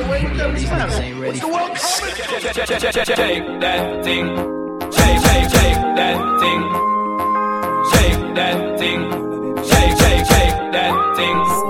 These niggas ain't ready for this. Shake that thing. Shake that thing. Shake that thing. Shake that thing.